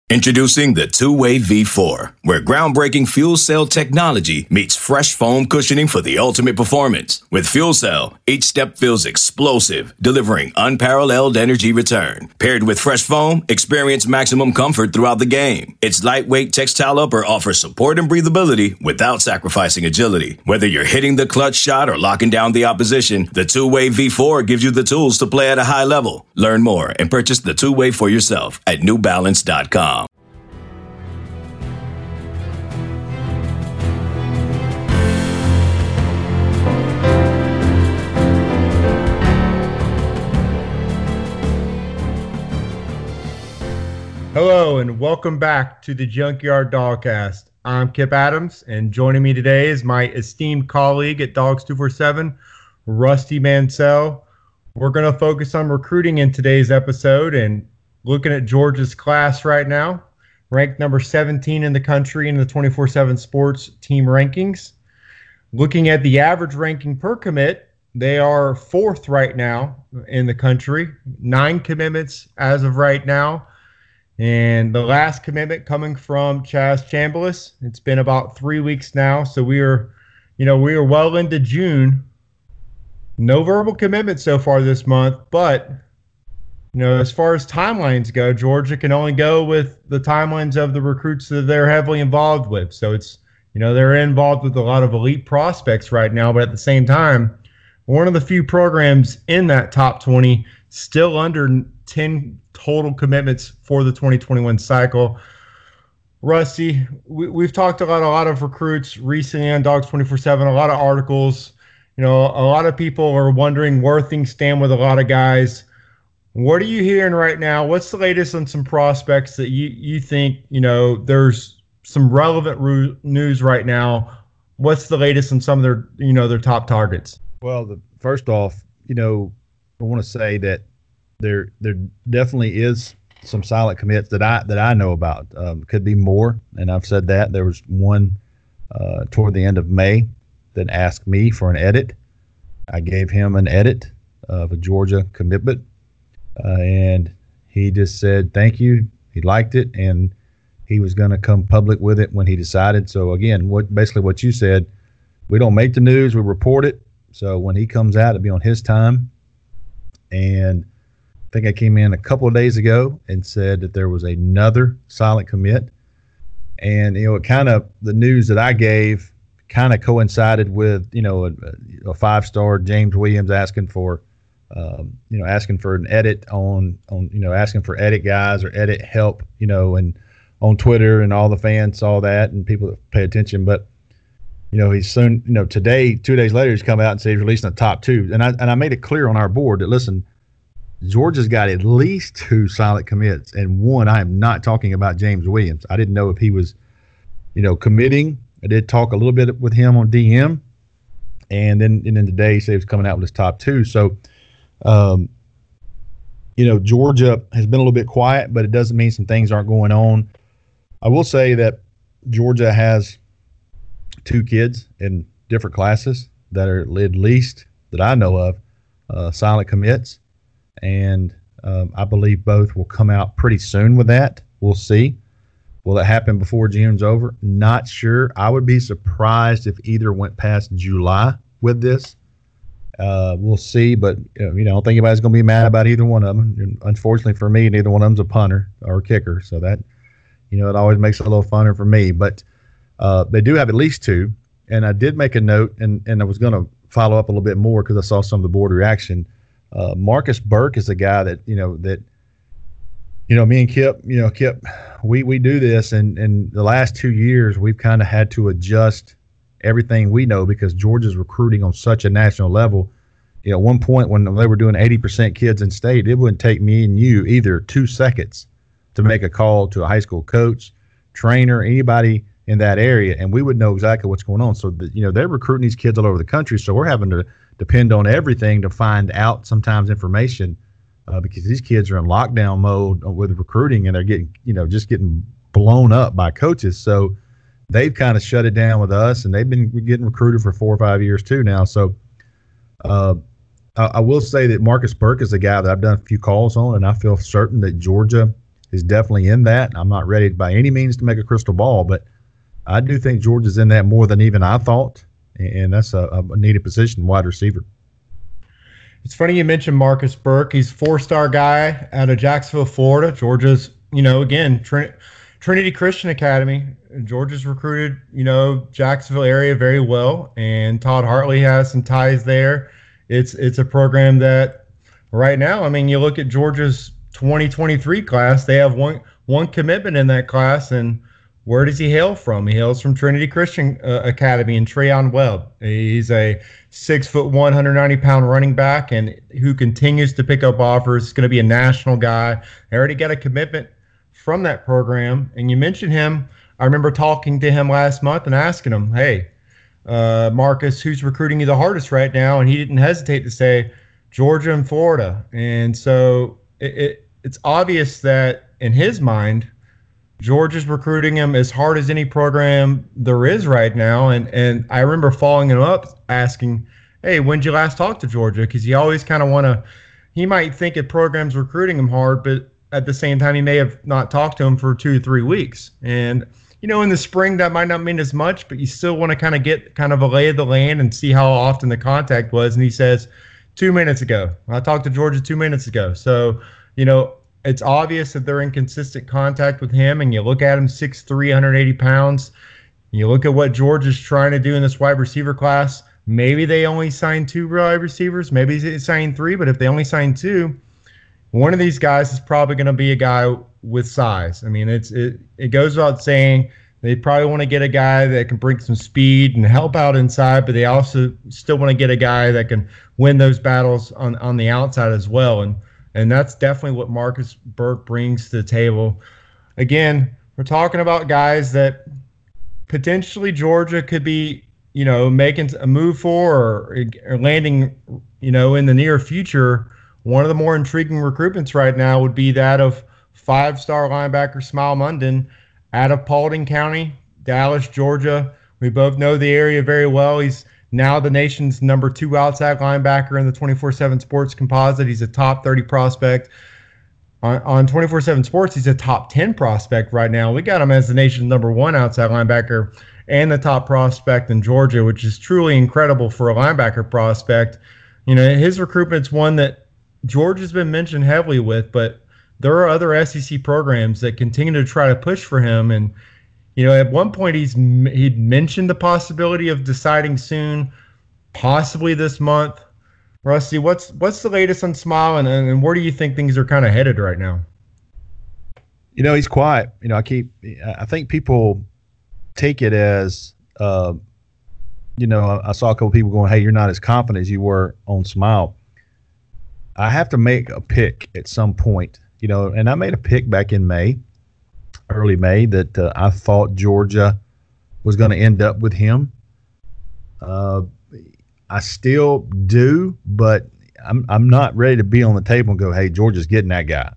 Introducing the Two-Way V4, where groundbreaking fuel cell technology meets fresh foam cushioning for the ultimate performance. With Fuel Cell, each step feels explosive, delivering unparalleled energy return. Paired with fresh foam, experience maximum comfort throughout the game. Its lightweight textile upper offers support and breathability without sacrificing agility. Whether you're hitting the clutch shot or locking down the opposition, the Two-Way V4 gives you the tools to play at a high level. Learn more and purchase the Two-Way for yourself at newbalance.com. Hello and welcome back to the Junkyard Dogcast. I'm Kip Adams, and joining me today is my esteemed colleague at Dogs 247, Rusty Mansell. We're going to focus on recruiting in today's episode and looking at Georgia's class right now, ranked number 17 in the country in the 24/7 Sports team rankings. Looking at the average ranking per commit, they are fourth right now in the country, 9 commitments as of right now. And the last commitment coming from Chaz Chambliss. It's been about 3 weeks now, so we are well into June. No verbal commitment so far this month, but as far as timelines go, Georgia can only go with the timelines of the recruits that they're heavily involved with. So it's they're involved with a lot of elite prospects right now, but at the same time, one of the few programs in that top 20 still under 10 total commitments for the 2021 cycle. Rusty, we've talked about a lot of recruits recently on Dogs 24/7, a lot of articles. A lot of people are wondering where things stand with a lot of guys. What are you hearing right now? What's the latest on some prospects that you think, there's some relevant news right now? What's the latest on some of their top targets? Well, first off, I want to say that there definitely is some silent commits that I know about. Could be more, and I've said that. There was one toward the end of May that asked me for an edit. I gave him an edit of a Georgia commitment, and he just said thank you. He liked it, and he was going to come public with it when he decided. So again, what you said, we don't make the news, we report it. So when he comes out, it'll be on his time. And I think I came in a couple of days ago and said that there was another silent commit. And, it kind of, the news that I gave kind of coincided with, a 5-star James Williams asking for an edit on asking for edit guys or edit help, and on Twitter, and all the fans saw that and people that pay attention. But, he's soon, today, 2 days later, he's come out and said he's releasing the top 2. And I made it clear on our board that, listen, Georgia's got at least 2 silent commits, and one, I am not talking about James Williams. I didn't know if he was, committing. I did talk a little bit with him on DM, and then today he said he was coming out with his top 2. So, Georgia has been a little bit quiet, but it doesn't mean some things aren't going on. I will say that Georgia has 2 kids in different classes that are at least that I know of silent commits. And I believe both will come out pretty soon with that. We'll see. Will it happen before June's over? Not sure. I would be surprised if either went past July with this. We'll see, but I don't think anybody's going to be mad about either one of them. And unfortunately for me, neither one of them's a punter or a kicker, so that it always makes it a little funner for me. But they do have at least 2, and I did make a note, and I was going to follow up a little bit more because I saw some of the board reaction. Marcus Burke is a guy that me and Kip, we do this, and in the last 2 years we've kind of had to adjust everything we know because Georgia's recruiting on such a national level. At one point when they were doing 80% kids in state, it wouldn't take me and you either 2 seconds to make a call to a high school coach, trainer, anybody in that area, and we would know exactly what's going on. So they're recruiting these kids all over the country, so we're having to depend on everything to find out sometimes information because these kids are in lockdown mode with recruiting, and they're getting just getting blown up by coaches. So they've kind of shut it down with us, and they've been getting recruited for 4 or 5 years too now. So I will say that Marcus Burke is a guy that I've done a few calls on, and I feel certain that Georgia is definitely in that. I'm not ready by any means to make a crystal ball, but I do think Georgia's in that more than even I thought, and that's a needed position, wide receiver. It's funny you mentioned Marcus Burke. He's a 4-star guy out of Jacksonville, Florida. Georgia's, again, Trinity Christian Academy. Georgia's recruited, Jacksonville area very well, and Todd Hartley has some ties there. It's a program that right now, you look at Georgia's 2023 class, they have one commitment in that class, and where does he hail from? He hails from Trinity Christian Academy and Trayon Webb. He's a 6'1", 190-pound running back, and who continues to pick up offers. He's going to be a national guy. They already got a commitment from that program. And you mentioned him. I remember talking to him last month and asking him, hey, Marcus, who's recruiting you the hardest right now? And he didn't hesitate to say Georgia and Florida. And so it's obvious that in his mind, Georgia's recruiting him as hard as any program there is right now. And I remember following him up asking, hey, when did you last talk to Georgia? Because you always kind of he might think a program's recruiting him hard, but at the same time, he may have not talked to him for 2 to 3 weeks. And, in the spring, that might not mean as much, but you still want to kind of get kind of a lay of the land and see how often the contact was. And he says, 2 minutes ago. I talked to Georgia 2 minutes ago. So, it's obvious that they're in consistent contact with him, and you look at him 6'3", 180 pounds. You look at what Georgia's trying to do in this wide receiver class. Maybe they only sign 2 wide receivers. Maybe they sign 3, but if they only sign 2, one of these guys is probably going to be a guy with size. It goes without saying they probably want to get a guy that can bring some speed and help out inside, but they also still want to get a guy that can win those battles on the outside as well. And that's definitely what Marcus Burke brings to the table. Again, we're talking about guys that potentially Georgia could be, making a move for or landing, in the near future. One of the more intriguing recruitments right now would be that of 5-star linebacker Smile Munden out of Paulding County, Dallas, Georgia. We both know the area very well. He's now the nation's number 2 outside linebacker in the 24/7 Sports composite. He's a top 30 prospect. On 24/7 Sports, he's a top 10 prospect right now. We got him as the nation's number 1 outside linebacker and the top prospect in Georgia, which is truly incredible for a linebacker prospect. His recruitment's one that Georgia's been mentioned heavily with, but there are other SEC programs that continue to try to push for him. And at one point he'd mentioned the possibility of deciding soon, possibly this month. Rusty, what's the latest on Smile, and where do you think things are kind of headed right now? He's quiet. I think people take it as, I saw a couple people going, hey, you're not as confident as you were on Smile. I have to make a pick at some point, and I made a pick back in early May, that I thought Georgia was going to end up with him. I still do, but I'm not ready to be on the table and go, hey, Georgia's getting that guy.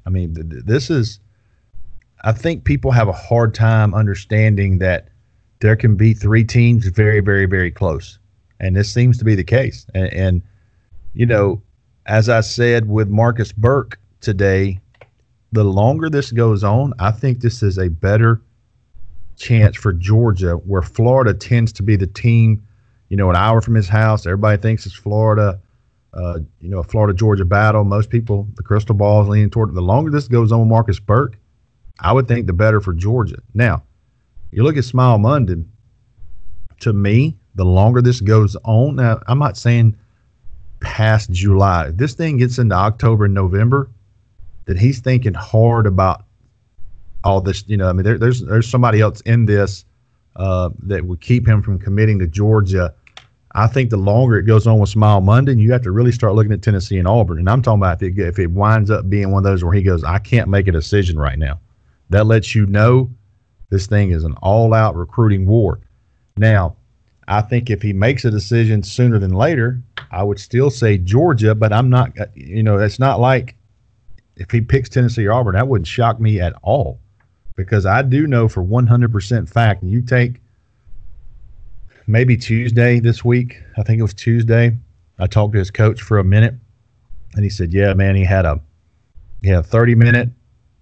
I think people have a hard time understanding that there can be 3 teams very, very, very close. And this seems to be the case. And as I said with Marcus Burke today, the longer this goes on, I think this is a better chance for Georgia, where Florida tends to be the team, an hour from his house. Everybody thinks it's Florida, a Florida-Georgia battle. Most people, the crystal ball is leaning toward it. The longer this goes on with Marcus Burke, I would think the better for Georgia. Now, you look at Smile Munden, to me, the longer this goes on, now I'm not saying past July. If this thing gets into October and November, that he's thinking hard about all this. There's somebody else in this that would keep him from committing to Georgia. I think the longer it goes on with Smile Munden, you have to really start looking at Tennessee and Auburn. And I'm talking about if it winds up being one of those where he goes, I can't make a decision right now. That lets you know this thing is an all-out recruiting war. Now, I think if he makes a decision sooner than later, I would still say Georgia, but I'm not, it's not like if he picks Tennessee or Auburn, that wouldn't shock me at all, because I do know for 100% fact, you take maybe Tuesday this week, I think it was Tuesday, I talked to his coach for a minute, and he said, yeah, man, he had a 30-minute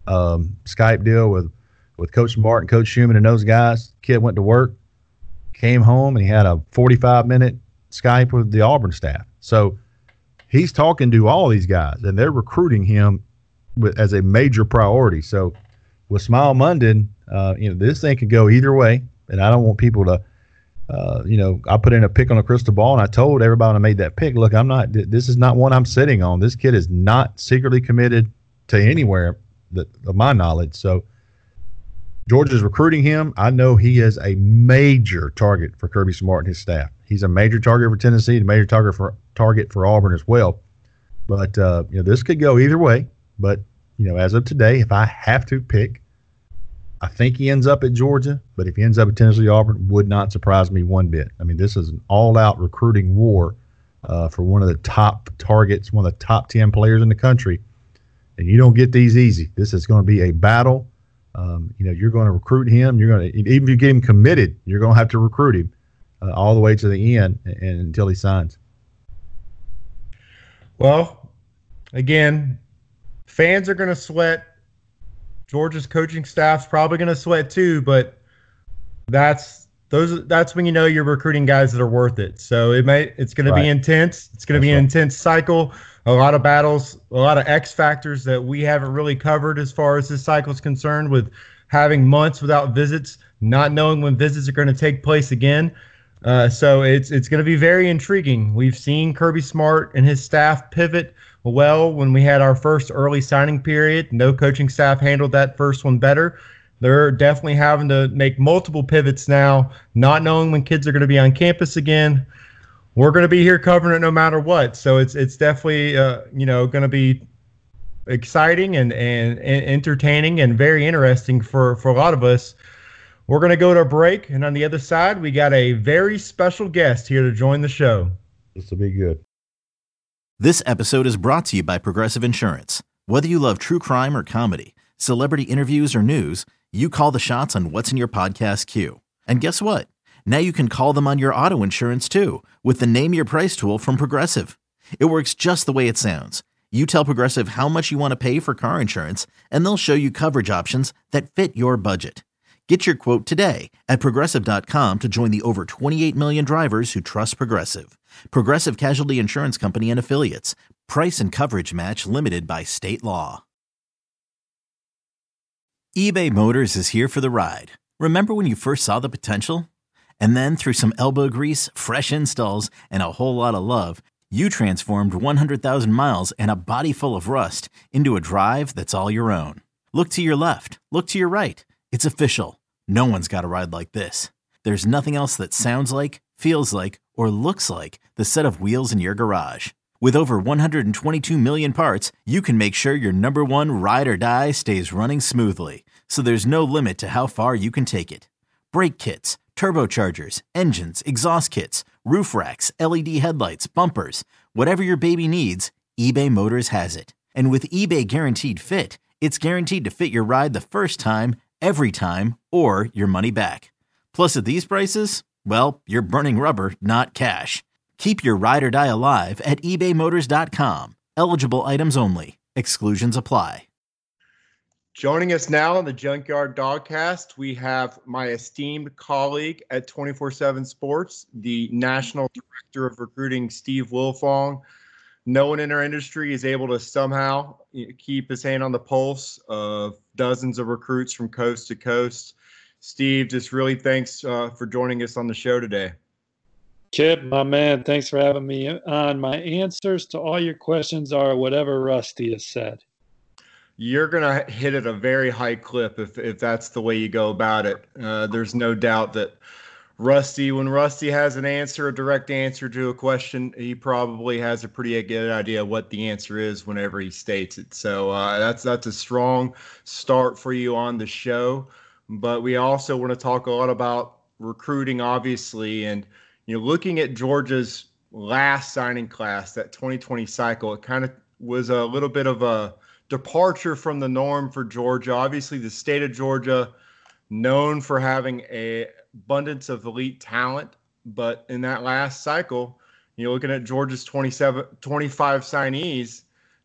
Skype deal with Coach Martin, Coach Schumann, and those guys. Kid went to work, came home, and he had a 45-minute Skype with the Auburn staff. So he's talking to all these guys, and they're recruiting him as a major priority. So with Smile Munden, this thing could go either way, and I don't want people to, I put in a pick on a crystal ball, and I told everybody when I made that pick, look, this is not one I'm sitting on. This kid is not secretly committed to anywhere of my knowledge. So Georgia's recruiting him. I know he is a major target for Kirby Smart and his staff. He's a major target for Tennessee, a major target for Auburn as well. But this could go either way. But as of today, if I have to pick, I think he ends up at Georgia. But if he ends up at Tennessee, Auburn, would not surprise me one bit. I mean, this is an all-out recruiting war for one of the top targets, one of the top 10 players in the country. And you don't get these easy. This is going to be a battle. You're going to recruit him. Even if you get him committed, you're going to have to recruit him all the way to the end and until he signs. Well, again, fans are going to sweat. Georgia's coaching staff's probably going to sweat too, but that's when you know you're recruiting guys that are worth it. So it's going to be intense. It's going to be an intense cycle. A lot of battles, a lot of X factors that we haven't really covered as far as this cycle is concerned, with having months without visits, not knowing when visits are going to take place again. So it's going to be very intriguing. We've seen Kirby Smart and his staff pivot well when we had our first early signing period. No coaching staff handled that first one better. They're definitely having to make multiple pivots now, not knowing when kids are going to be on campus again. We're going to be here covering it no matter what. So it's definitely going to be exciting and entertaining and very interesting for a lot of us. We're going to go to a break, and on the other side, we got a very special guest here to join the show. This will be good. This episode is brought to you by Progressive Insurance. Whether you love true crime or comedy, celebrity interviews or news, you call the shots on what's in your podcast queue. And guess what? Now you can call them on your auto insurance too with the Name Your Price tool from Progressive. It works just the way it sounds. You tell Progressive how much you want to pay for car insurance, and they'll show you coverage options that fit your budget. Get your quote today at Progressive.com to join the over 28 million drivers who trust Progressive. Progressive Casualty Insurance Company and Affiliates. Price and coverage match limited by state law. eBay Motors is here for the ride. Remember when you first saw the potential? And then through some elbow grease, fresh installs, and a whole lot of love, you transformed 100,000 miles and a body full of rust into a drive that's all your own. Look to your left. Look to your right. It's official. No one's got a ride like this. There's nothing else that sounds like, feels like, or looks like the set of wheels in your garage. With over 122 million parts, you can make sure your number one ride or die stays running smoothly. So there's no limit to how far you can take it. Brake kits, turbochargers, engines, exhaust kits, roof racks, LED headlights, bumpers, whatever your baby needs, eBay Motors has it. And with eBay Guaranteed Fit, it's guaranteed to fit your ride the first time, every time, or your money back. Plus, at these prices, well, you're burning rubber, not cash. Keep your ride or die alive at ebaymotors.com. Eligible items only. Exclusions apply. Joining us now on the Junkyard Dogcast, we have my esteemed colleague at 24/7 Sports, the National Director of Recruiting, Steve Wilfong. No one in our industry is able to somehow keep his hand on the pulse of dozens of recruits from coast to coast. Steve, just really thanks for joining us on the show today. Kip, my man, thanks for having me on. My answers to all your questions are whatever Rusty has said. You're going to hit at a very high clip if that's the way you go about it. There's no doubt that when Rusty has an answer, a direct answer to a question, he probably has a pretty good idea what the answer is whenever he states it. So that's a strong start for you on the show. But we also want to talk a lot about recruiting, obviously, and looking at Georgia's last signing class, that 2020 cycle. It kind of was a little bit of a departure from the norm for Georgia. Obviously, the state of Georgia, known for having an abundance of elite talent, but in that last cycle, looking at Georgia's 25 signees,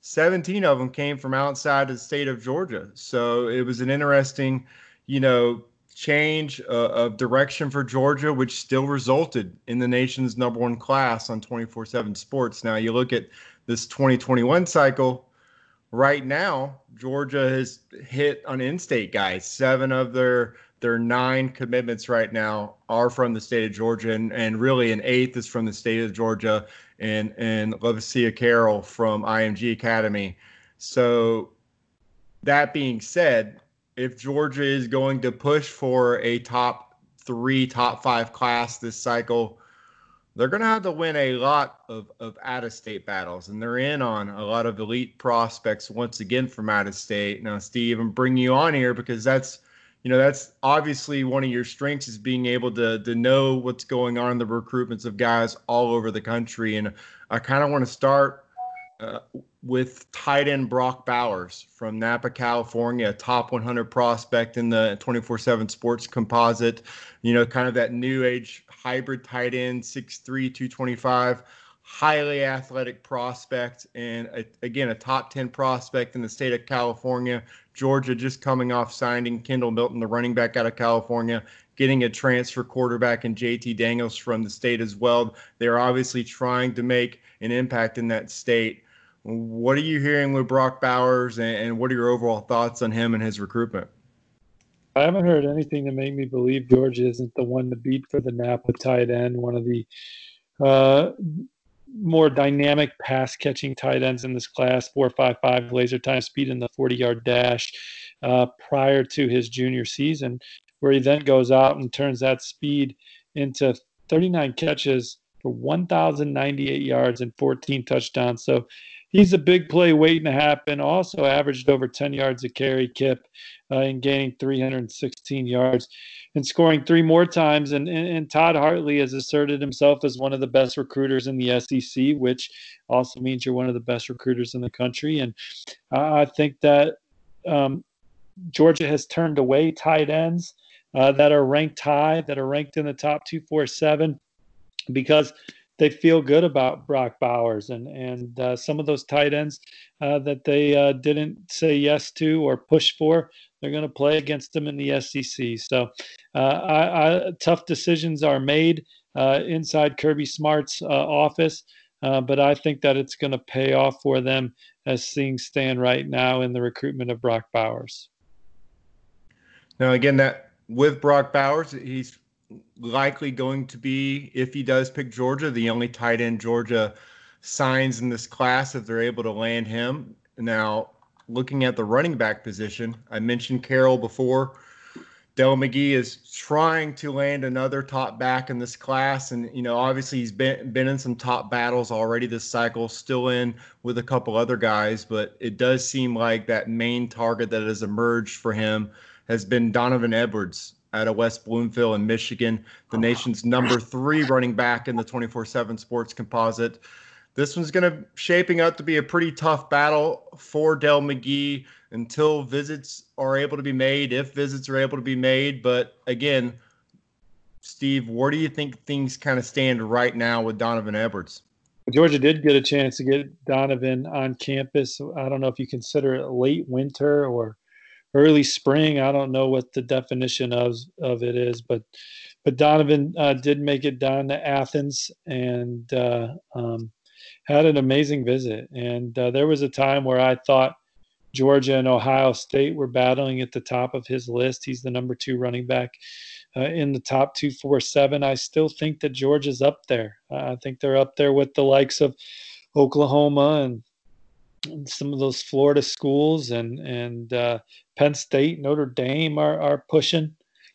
17 of them came from outside of the state of Georgia. So it was an interesting, change of direction for Georgia, which still resulted in the nation's number one class on 24/7 Sports. Now you look at this 2021 cycle. Right now, Georgia has hit on in-state guys. 7 of their 9 commitments right now are from the state of Georgia, and really an 8th is from the state of Georgia, and Levacia Carroll from IMG Academy. So that being said, if Georgia is going to push for a top 3, top 5 class this cycle, they're going to have to win a lot of out-of-state battles, and they're in on a lot of elite prospects once again from out of state. Now, Steve, I'm bringing you on here because that's obviously one of your strengths, is being able to know what's going on in the recruitments of guys all over the country. And I kind of want to start with tight end Brock Bowers from Napa, California, a top 100 prospect in the 24/7 Sports composite. Kind of that new age hybrid tight end, 6'3", 225, highly athletic prospect, and again, a top 10 prospect in the state of California. Georgia just coming off signing Kendall Milton, the running back out of California, getting a transfer quarterback in JT Daniels from the state as well. They're obviously trying to make an impact in that state. What are you hearing with Brock Bowers, and what are your overall thoughts on him and his recruitment? I haven't heard anything to make me believe Georgia isn't the one to beat for the Napa tight end, one of the more dynamic pass-catching tight ends in this class, 4.55 laser time speed in the 40-yard dash prior to his junior season, where he then goes out and turns that speed into 39 catches for 1,098 yards and 14 touchdowns. So he's a big play waiting to happen. Also averaged over 10 yards a carry, Kip, and gaining 316 yards and scoring 3 more times. And Todd Hartley has asserted himself as one of the best recruiters in the SEC, which also means you're one of the best recruiters in the country. And I think that Georgia has turned away tight ends that are ranked high, that are ranked in the top 247, because they feel good about Brock Bowers and some of those tight ends that they didn't say yes to or push for. They're going to play against them in the SEC. So tough decisions are made inside Kirby Smart's office, but I think that it's going to pay off for them as things stand right now in the recruitment of Brock Bowers. Now, again, that with Brock Bowers, he's likely going to be, if he does pick Georgia, the only tight end Georgia signs in this class if they're able to land him. Now, looking at the running back position, I mentioned Carroll before. Dell McGee is trying to land another top back in this class, and obviously he's been in some top battles already this cycle, still in with a couple other guys, but it does seem like that main target that has emerged for him has been Donovan Edwards out of West Bloomfield in Michigan, the nation's number 3 running back in the 24/7 Sports composite. This one's going to shaping up to be a pretty tough battle for Dell McGee until visits are able to be made, if visits are able to be made. But again, Steve, where do you think things kind of stand right now with Donovan Edwards? Georgia did get a chance to get Donovan on campus. I don't know if you consider it late winter or early spring. I don't know what the definition of it is, but Donovan did make it down to Athens and had an amazing visit. And there was a time where I thought Georgia and Ohio State were battling at the top of his list. He's the number 2 running back in the top 247. I still think that Georgia's up there. I think they're up there with the likes of Oklahoma and some of those Florida schools and Penn State, Notre Dame are pushing.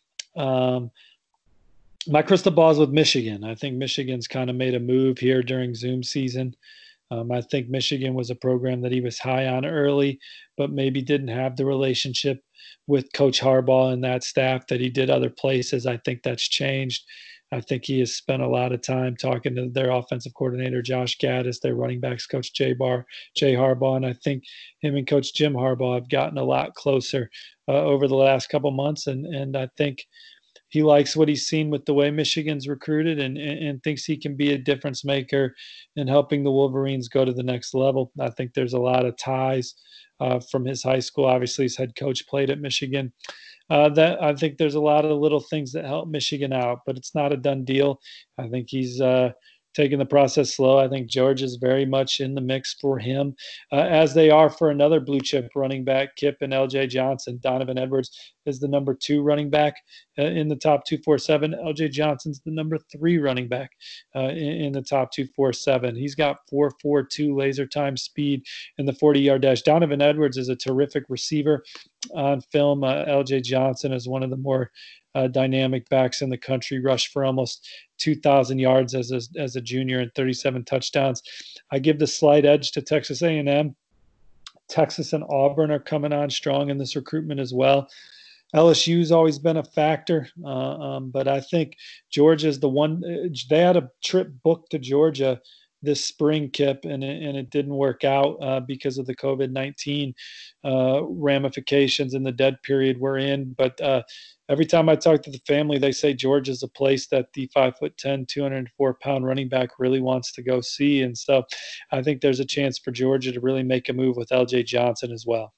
My crystal ball is with Michigan. I think Michigan's kind of made a move here during Zoom season. I think Michigan was a program that he was high on early, but maybe didn't have the relationship with Coach Harbaugh and that staff that he did other places. I think that's changed. I think he has spent a lot of time talking to their offensive coordinator, Josh Gaddis, their running backs coach, Jay Harbaugh. And I think him and Coach Jim Harbaugh have gotten a lot closer over the last couple months. And I think he likes what he's seen with the way Michigan's recruited and thinks he can be a difference maker in helping the Wolverines go to the next level. I think there's a lot of ties from his high school. Obviously, his head coach played at Michigan. That I think there's a lot of little things that help Michigan out, but it's not a done deal. I think he's taking the process slow. I think Georgia is very much in the mix for him, as they are for another blue chip running back, Kip and LJ Johnson. Donovan Edwards is the number 2 running back in the top 247. LJ Johnson's the number 3 running back in the top 247. He's got 4.42 laser time speed in the 40-yard dash. Donovan Edwards is a terrific receiver on film. LJ Johnson is one of the more dynamic backs in the country, rushed for almost 2,000 yards as a junior and 37 touchdowns. I give the slight edge to Texas A&M. Texas and Auburn are coming on strong in this recruitment as well. LSU's always been a factor, but I think Georgia's the one. They had a trip booked to Georgia this spring, Kip, and it didn't work out because of the COVID-19 ramifications and the dead period we're in. But every time I talk to the family, they say Georgia's a place that the 5'10", 204-pound running back really wants to go see. And so I think there's a chance for Georgia to really make a move with LJ Johnson as well.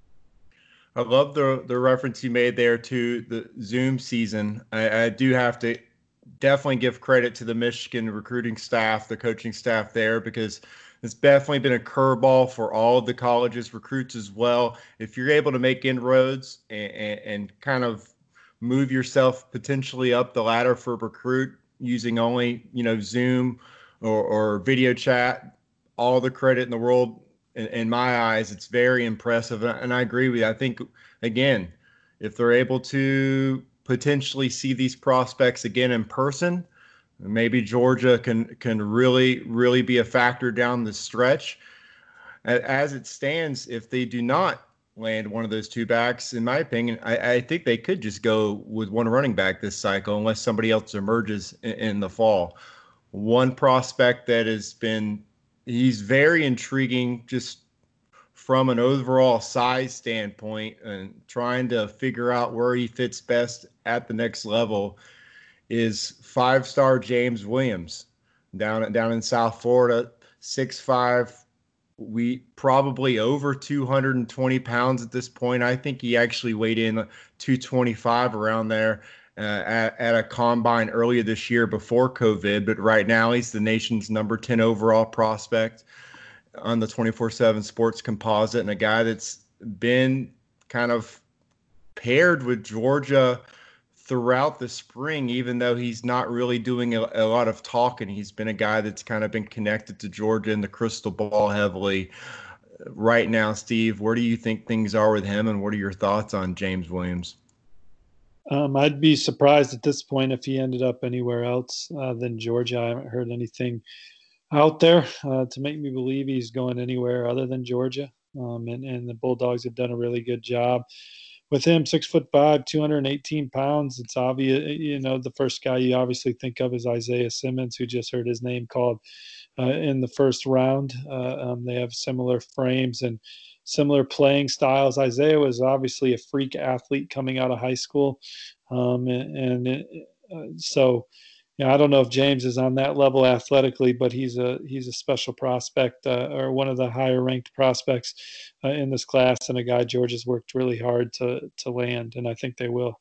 I love the reference you made there to the Zoom season. I do have to definitely give credit to the Michigan recruiting staff, the coaching staff there, because it's definitely been a curveball for all of the colleges' recruits as well. If you're able to make inroads and kind of move yourself potentially up the ladder for a recruit using only, Zoom or video chat, all the credit in the world. In my eyes, it's very impressive. And I agree with you. I think, again, if they're able to potentially see these prospects again in person, maybe Georgia can really, really be a factor down the stretch. As it stands, if they do not land one of those 2 backs, in my opinion, I think they could just go with 1 running back this cycle unless somebody else emerges in the fall. One prospect that he's very intriguing just from an overall size standpoint and trying to figure out where he fits best at the next level is 5-star James Williams down in South Florida, 6'5", we probably over 220 pounds at this point. I think he actually weighed in 225 around there at a combine earlier this year before COVID, but right now he's the nation's number 10 overall prospect on the 24/7 Sports Composite, and a guy that's been kind of paired with Georgia throughout the spring, even though he's not really doing a lot of talking. He's been a guy that's kind of been connected to Georgia in the crystal ball heavily. Right now, Steve, where do you think things are with him, and what are your thoughts on James Williams? I'd be surprised at this point if he ended up anywhere else than Georgia. I haven't heard anything out there to make me believe he's going anywhere other than Georgia. And the Bulldogs have done a really good job with him. 6'5", 218 pounds. It's obvious, the first guy you obviously think of is Isaiah Simmons, who just heard his name called in the first round. They have similar frames and similar playing styles. Isaiah was obviously a freak athlete coming out of high school. So I don't know if James is on that level athletically, but he's a special prospect or one of the higher ranked prospects in this class, and a guy Georgia's worked really hard to land, and I think they will.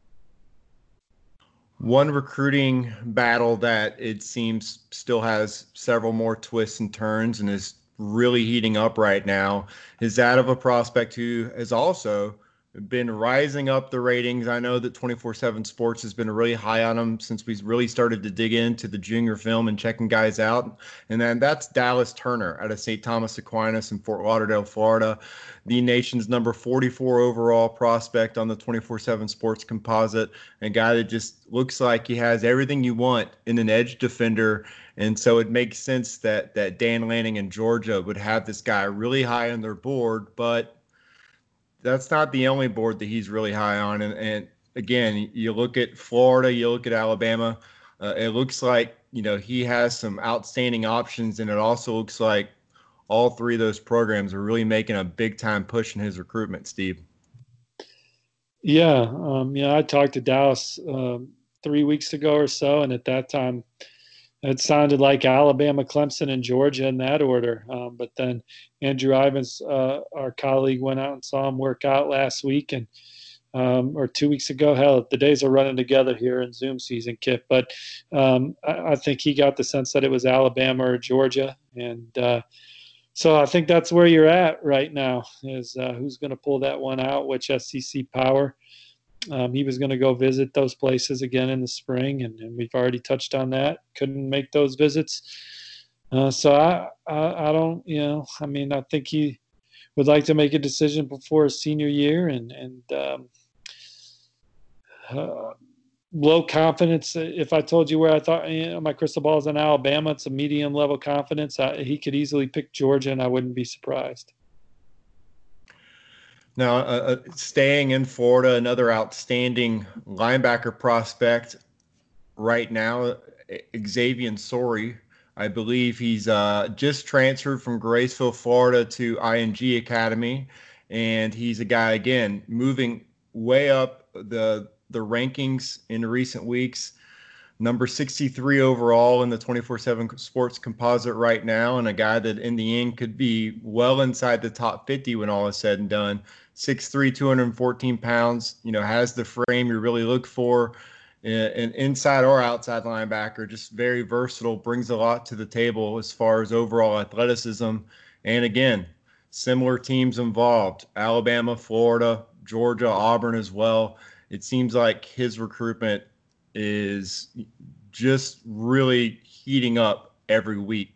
One recruiting battle that it seems still has several more twists and turns and is really heating up right now is that of a prospect who has also been rising up the ratings. I know that 24/7 Sports has been really high on him since we really started to dig into the junior film and checking guys out. And then that's Dallas Turner out of St. Thomas Aquinas in Fort Lauderdale, Florida, the nation's number 44 overall prospect on the 24/7 Sports Composite, a guy that just looks like he has everything you want in an edge defender. And so it makes sense that Dan Lanning in Georgia would have this guy really high on their board, but that's not the only board that he's really high on. And again, you look at Florida, you look at Alabama, it looks like, he has some outstanding options, and it also looks like all 3 of those programs are really making a big time push in his recruitment, Steve. Yeah, I talked to Dallas 3 weeks ago or so, and at that time, it sounded like Alabama, Clemson, and Georgia in that order. But then Andrew Ivins, our colleague, went out and saw him work out last week, and or 2 weeks ago. Hell, the days are running together here in Zoom season, Kip. But I think he got the sense that it was Alabama or Georgia, and so I think that's where you're at right now. Is who's going to pull that one out? Which SEC power? He was going to go visit those places again in the spring, and we've already touched on that. Couldn't make those visits. So I don't, I mean, I think he would like to make a decision before his senior year, and low confidence. If I told you where I thought my crystal ball is in Alabama, it's a medium level confidence. He could easily pick Georgia, and I wouldn't be surprised. Now, staying in Florida, another outstanding linebacker prospect right now, Xavier Sorey. I believe he's just transferred from Graceville, Florida to ING Academy, and he's a guy, again, moving way up the rankings in recent weeks. Number 63 overall in the 24/7 Sports Composite right now, and a guy that in the end could be well inside the top 50 when all is said and done. 6'3", 214 pounds, has the frame you really look for. An inside or outside linebacker, just very versatile, brings a lot to the table as far as overall athleticism. And again, similar teams involved: Alabama, Florida, Georgia, Auburn as well. It seems like his recruitment is just really heating up every week.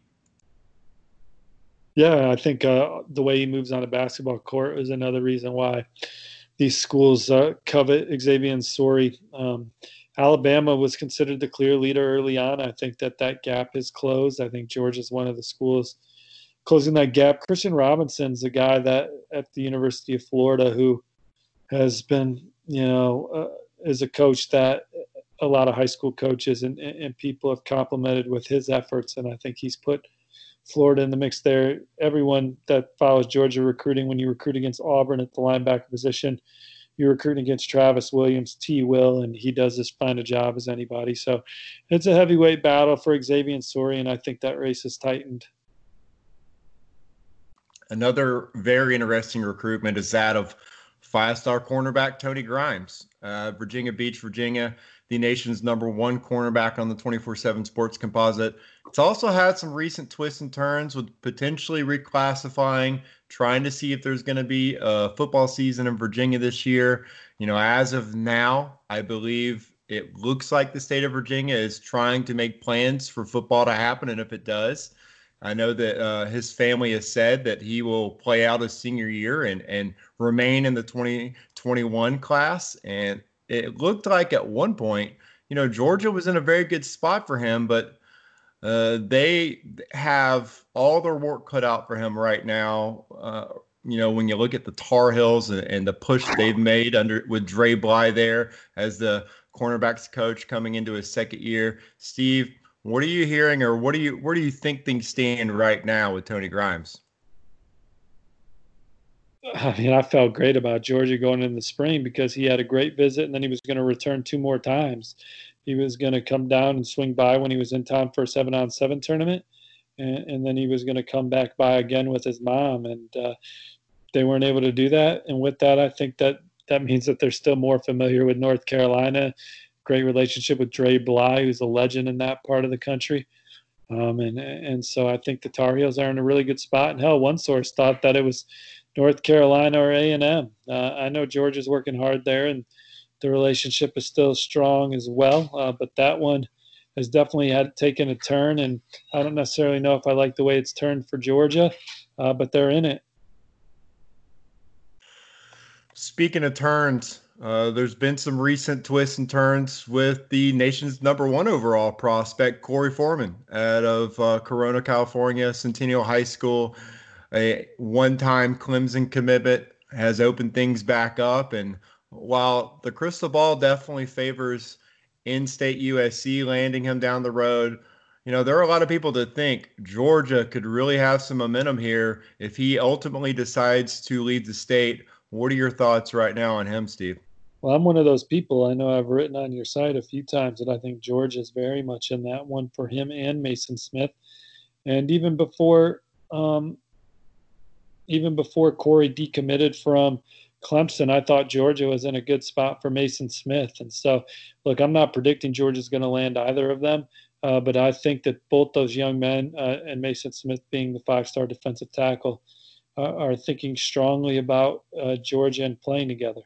Yeah, I think the way he moves on a basketball court is another reason why these schools covet Xavier Sorey. Alabama was considered the clear leader early on. I think that gap is closed. I think Georgia's one of the schools closing that gap. Christian Robinson's a guy that at the University of Florida who has been, is a coach that a lot of high school coaches and people have complimented with his efforts, and I think he's put Florida in the mix there. Everyone that follows Georgia recruiting, when you recruit against Auburn at the linebacker position, you're recruiting against Travis Williams, T. Will, and he does as fine a job as anybody. So it's a heavyweight battle for Xavier Sorey, and I think that race has tightened. Another very interesting recruitment is that of five-star cornerback Tony Grimes, Virginia Beach, Virginia, the nation's #1 cornerback on the 24/7 Sports Composite. It's also had some recent twists and turns with potentially reclassifying, trying to see if there's going to be a football season in Virginia this year. As of now, I believe it looks like the state of Virginia is trying to make plans for football to happen, and if it does, I know that his family has said that he will play out his senior year and remain in the 2021 class. And it looked like at one point, Georgia was in a very good spot for him, but they have all their work cut out for him right now. When you look at the Tar Heels and the push they've made with Dre Bly there as the cornerbacks coach coming into his second year. Steve, what are you hearing, or where do you think things stand right now with Tony Grimes? I mean, I felt great about Georgia going in the spring because he had a great visit, and then he was going to return 2 more times. He was going to come down and swing by when he was in town for a 7-on-7 tournament, and then he was going to come back by again with his mom, and they weren't able to do that. And with that, I think that means that they're still more familiar with North Carolina. Great relationship with Dre Bly, who's a legend in that part of the country. And so I think the Tar Heels are in a really good spot. And hell, one source thought that it was North Carolina or A&M. I know Georgia's working hard there, and the relationship is still strong as well. But that one has definitely taken a turn, and I don't necessarily know if I like the way it's turned for Georgia, but they're in it. Speaking of turns, there's been some recent twists and turns with the nation's #1 overall prospect, Corey Foreman, out of Corona, California, Centennial High School. A one-time Clemson commitment has opened things back up. And while the crystal ball definitely favors in-state USC landing him down the road, there are a lot of people that think Georgia could really have some momentum here if he ultimately decides to leave the state. What are your thoughts right now on him, Steve? Well, I'm one of those people. I know I've written on your site a few times that I think George is very much in that one for him and Mason Smith. And um, even before Corey decommitted from Clemson, I thought Georgia was in a good spot for Mason Smith. And so, look, I'm not predicting Georgia's going to land either of them, but I think that both those young men and Mason Smith being the 5-star defensive tackle are thinking strongly about Georgia and playing together.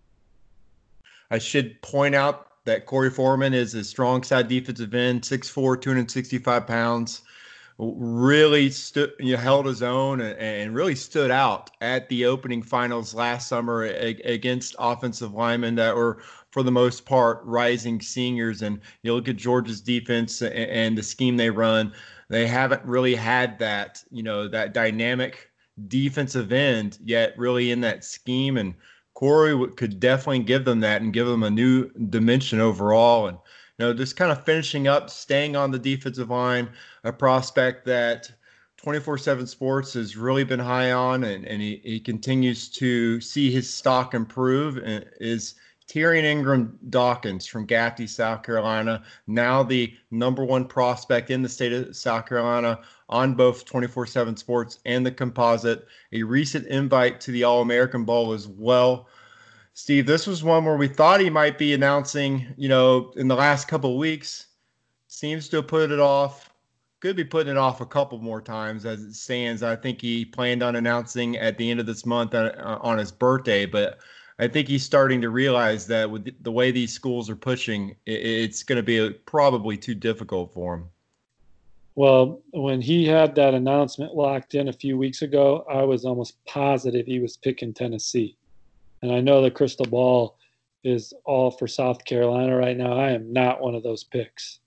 I should point out that Corey Foreman is a strong side defensive end, 6'4", 265 pounds. Really held his own and really stood out at the opening finals last summer against offensive linemen that were, for the most part, rising seniors. And you look at Georgia's defense and the scheme they run, they haven't really had that, that dynamic defensive end yet really in that scheme. And Corey could definitely give them that and give them a new dimension overall. And just kind of finishing up, staying on the defensive line, a prospect that 24/7 Sports has really been high on, and he continues to see his stock improve, is Tyrion Ingram Dawkins from Gaffney, South Carolina, now the #1 prospect in the state of South Carolina on both 24/7 Sports and the Composite, a recent invite to the All-American Bowl as well. Steve, this was one where we thought he might be announcing, in the last couple of weeks. Seems to have put it off. Could be putting it off a couple more times as it stands. I think he planned on announcing at the end of this month on his birthday, but I think he's starting to realize that with the way these schools are pushing, it's going to be probably too difficult for him. Well, when he had that announcement locked in a few weeks ago, I was almost positive he was picking Tennessee. And I know the crystal ball is all for South Carolina right now. I am not one of those picks.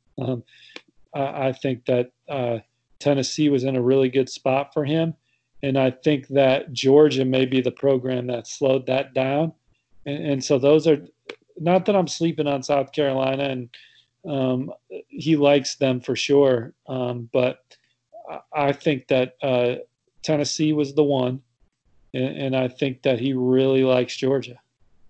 I think that Tennessee was in a really good spot for him. And I think that Georgia may be the program that slowed that down. And so those are not that I'm sleeping on South Carolina, and he likes them for sure. But I think that Tennessee was the one. And I think that he really likes Georgia.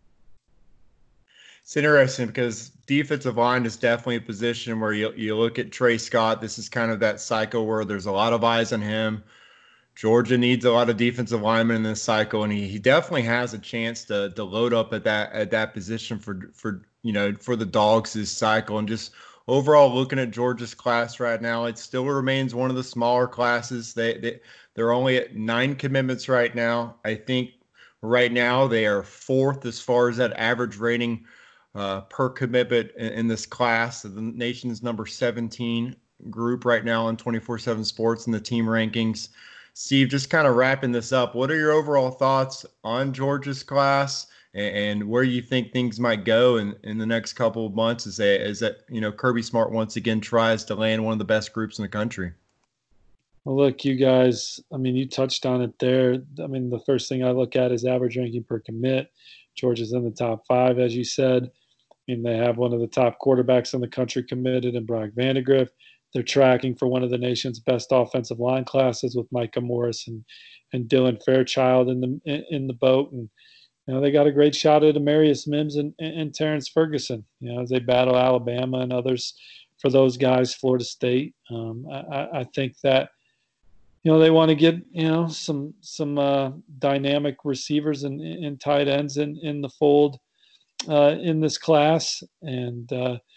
It's interesting because defensive line is definitely a position where you look at Trey Scott. This is kind of that cycle where there's a lot of eyes on him. Georgia needs a lot of defensive linemen in this cycle, and he definitely has a chance to load up at that position for the Dogs this cycle. And just overall looking at Georgia's class right now, it still remains one of the smaller classes. They're only at 9 commitments right now. I think right now they are 4th as far as that average rating per commitment in this class. The nation's number 17 group right now on 24/7 Sports in the team rankings. Steve, just kind of wrapping this up, what are your overall thoughts on Georgia's class and where you think things might go in the next couple of months as that Kirby Smart once again tries to land one of the best groups in the country? Well, look, you guys, you touched on it there. The first thing I look at is average ranking per commit. Georgia's in the top 5, as you said. They have one of the top quarterbacks in the country committed in Brock Vandagriff. They're tracking for one of the nation's best offensive line classes with Micah Morris and Dylan Fairchild in the boat. And they got a great shot at Amarius Mims and Terrence Ferguson. As they battle Alabama and others for those guys, Florida State. I think that they want to get some dynamic receivers and tight ends in the fold in this class, and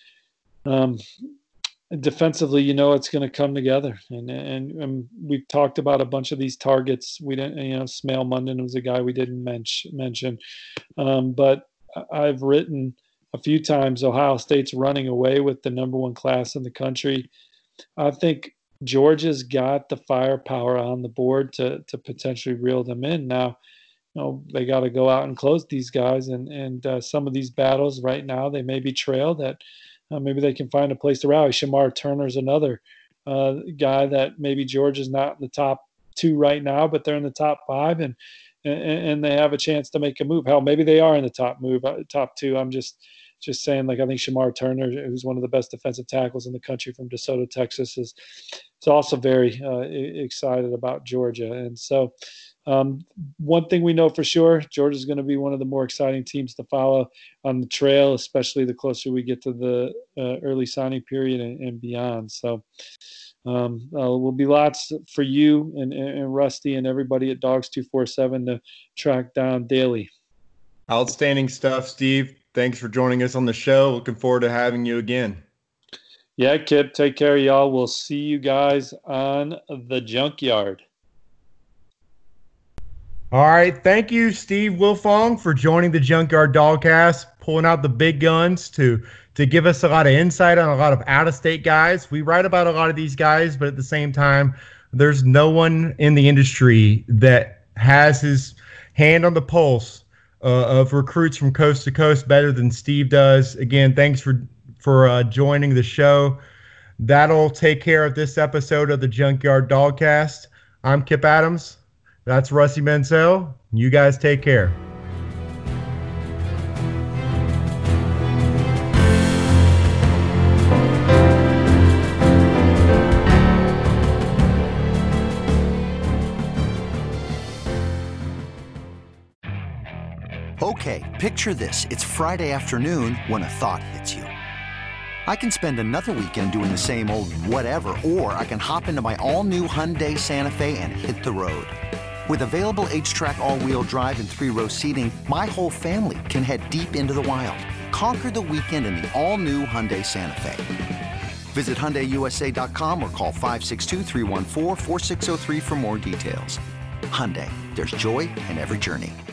defensively, it's going to come together. And we've talked about a bunch of these targets. We didn't, Smail Munden was a guy we didn't mention, but I've written a few times Ohio State's running away with the #1 class in the country. I think Georgia's got the firepower on the board to potentially reel them in. Now, they got to go out and close these guys, and some of these battles right now they may be trailed that maybe they can find a place to rally. Shamar Turner's another guy that maybe Georgia's not in the top 2 right now, but they're in the top 5, and they have a chance to make a move. Hell, maybe they are in the top 2. I'm just just saying, like, I think Shamar Turner, who's one of the best defensive tackles in the country from DeSoto, Texas, is also very excited about Georgia. And so one thing we know for sure, Georgia is going to be one of the more exciting teams to follow on the trail, especially the closer we get to the early signing period and beyond. So will be lots for you and Rusty and everybody at Dogs 247 to track down daily. Outstanding stuff, Steve. Thanks for joining us on the show. Looking forward to having you again. Yeah, Kip, take care, y'all. We'll see you guys on the Junkyard. All right. Thank you, Steve Wilfong, for joining the Junkyard Dogcast, pulling out the big guns to give us a lot of insight on a lot of out-of-state guys. We write about a lot of these guys, but at the same time, there's no one in the industry that has his hand on the pulse of recruits from coast to coast better than Steve does. Again, thanks for joining the show. That'll take care of this episode of the Junkyard Dogcast. I'm Kip Adams. That's Rusty Mansell. You guys take care. Okay, picture this. It's Friday afternoon when a thought hits you. I can spend another weekend doing the same old whatever, or I can hop into my all-new Hyundai Santa Fe and hit the road. With available H-Track all-wheel drive and 3-row seating, my whole family can head deep into the wild. Conquer the weekend in the all-new Hyundai Santa Fe. Visit HyundaiUSA.com or call 562-314-4603 for more details. Hyundai, there's joy in every journey.